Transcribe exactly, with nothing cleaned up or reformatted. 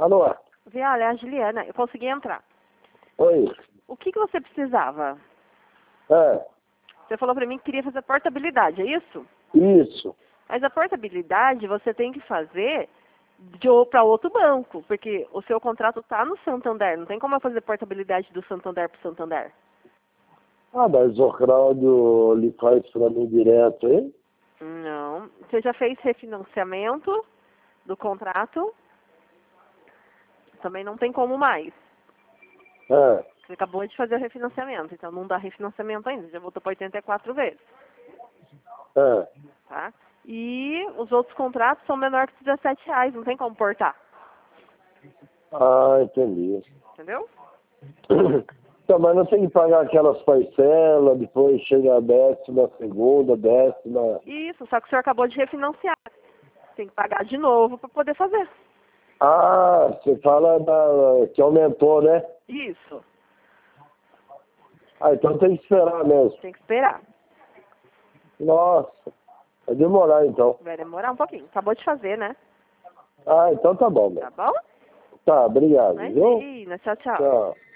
Alô? Vi, olha, é a Juliana, eu consegui entrar. Oi. O que, que você precisava? É, Você falou pra mim que queria fazer portabilidade, é isso? isso. Mas a portabilidade você tem que fazer de para outro banco, porque o seu contrato tá no Santander. Não tem como eu fazer portabilidade do Santander pro Santander. Ah, mas o Cláudio lhe faz pra mim direto, hein? Não. Você já fez refinanciamento do contrato? Também não tem como mais. É, Você acabou de fazer o refinanciamento, então não dá refinanciamento ainda. Já voltou para oitenta e quatro vezes, é. tá? E os outros contratos são menor que dezessete reais, não tem como portar. Ah, entendi. Entendeu? Então, mas não tem que pagar aquelas parcelas, depois chega a décima segunda, décima. Isso, só que o senhor acabou de refinanciar. Tem que pagar de novo para poder fazer. Ah, você fala da, que aumentou, né? Isso, Ah, então tem que esperar mesmo. tem que esperar. Nossa, vai demorar então. Vai demorar um pouquinho. Acabou de fazer, né? Ah, então tá bom, Tá mesmo. bom? Tá, obrigado, viu? Imagina, tchau, tchau. Tchau.